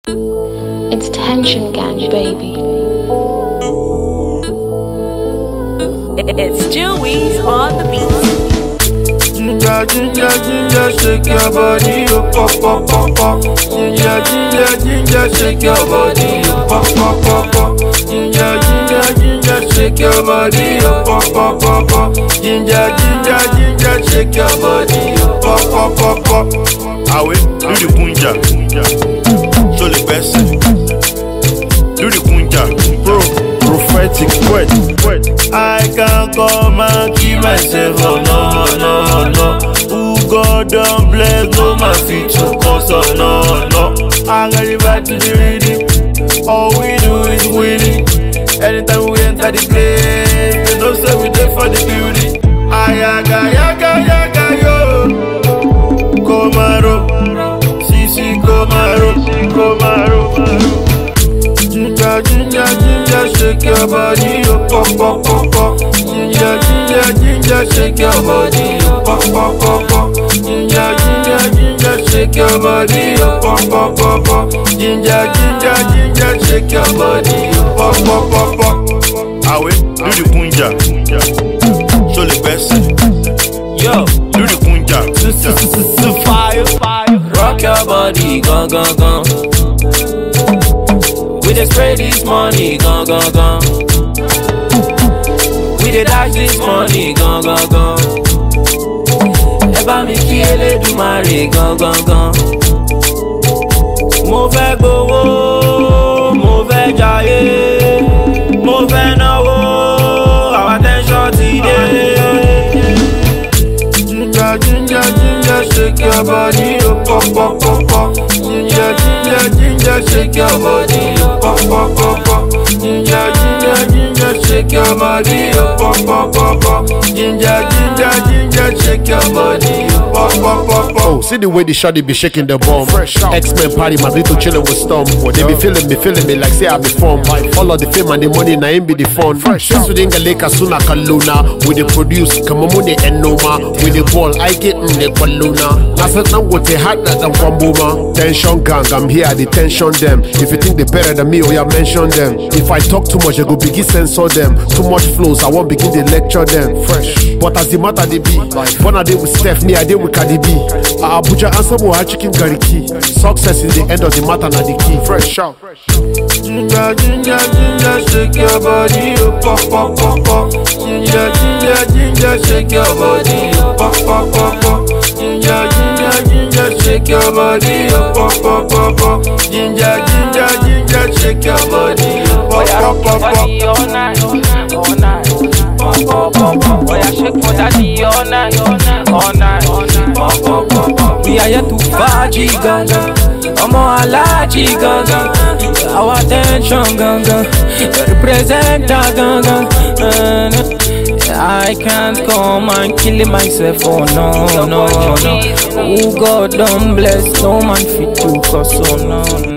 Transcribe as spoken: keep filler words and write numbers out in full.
It's Tension Gang, baby. It's Jewies on the beat. Ginger, ginger, ginger, shake your body, oh, pop, pop, pop, pop. Ginger, ginger, ginger, shake your body, oh, pop, pop, pop, pop. Ginger, ginger, ginger, shake your body, oh, pop, pop, pop, pop. Ginger, ginger, ginger, shake your body, oh, pop, pop, pop, pop. Ah ouais, do the kunja, show the best. Do the kunja, bro, prophetic word, word. I can't come and keep myself, oh no, no, no. Who God don't bless, no man fit to cause, oh no, no. I got it back to the reading, all we do is winning. Anytime we enter the place, they don't say we there for the beauty. Ayaga, yaga, yaga, yo. Komaro, Sisi Komaro, Komaro. Ginger, ginger, ginger, shake your body, oh, pop, pop, pop, pop. Ginger, ginger, ginger, shake your body, oh, pop, pop, pop, pop. Ginger, ginger, ginger, shake your body, oh, pop, pop, pop, pop. Ginger, ginger, ginger, shake your body, oh, pop, pop, pop, pop. Ah ouais, do the kunja, show the best. Yo, do the kunja, fire, fire. Rock your body, gone, gone, gone. We dey spray this money, gone, gone, gone. We dey dash this money, gone, gone, gone. Eba mi ki Eledumare, gone, gone, gone. Mo fẹ́ gbowó, mo fẹ́ jayé, mo fẹ́ náwó, our attention ti dé. Ginger, ginger, ginger, shake your body, oh, pop, pop, pop, pop. Ginger, ginger, ginger, shake your body, oh, pop, pop, pop, pop. Ginger, ginger, ginger, shake your body, oh, pop, pop, pop, pop. Ginger, ginger, ginger, shake your body, oh, pop, pop, pop, pop. Oh, see the way the shawty be shaking the bomb. X-Men party, my little chillin' with Storm. They be feeling me, feeling me like say I be form. All of the fame and the money, na him be the fun. Since we didn't get Lake Asuna Kaluna, we the produce, Kamamune and Noma. We the ball, I get in the Kaluna. I said now what they had that and Wambuma. Tension gang, I'm here, the tension them. If you think they better than me, oh yeah, mention them. If I talk too much, I go begin censor them. Too much flows, I won't begin to lecture them. Fresh, but as the matter they be, one a day with Steph, me a day with Cardi B. Uh, Abuja answer more chicken gariki. Success is the end of the matter, not the key. Fresh shout. Ginger, ginger, ginger, shake your body, oh, pop, pop, pop, pop. Ginger, ginger, ginger, shake your body, oh, pop, pop, pop, pop. Ginger, ginger, ginger, shake your body, oh, pop, pop, pop, pop. Ginger, ginger, ginger, shake your body, oh, pop, pop, pop, pop. All night, all night, all night. Pop, pop, pop, pop. Oh yeah, shake for daddy all night, all night, all night, all night. Pop, pop, pop, pop. We are here to party, ganga. Omo alaji, ganga. Our attention, ganga. Represent, ganga. I can't come and kill myself, oh no, no, no. Oh God, don't bless, no man fit to cause, oh no, no.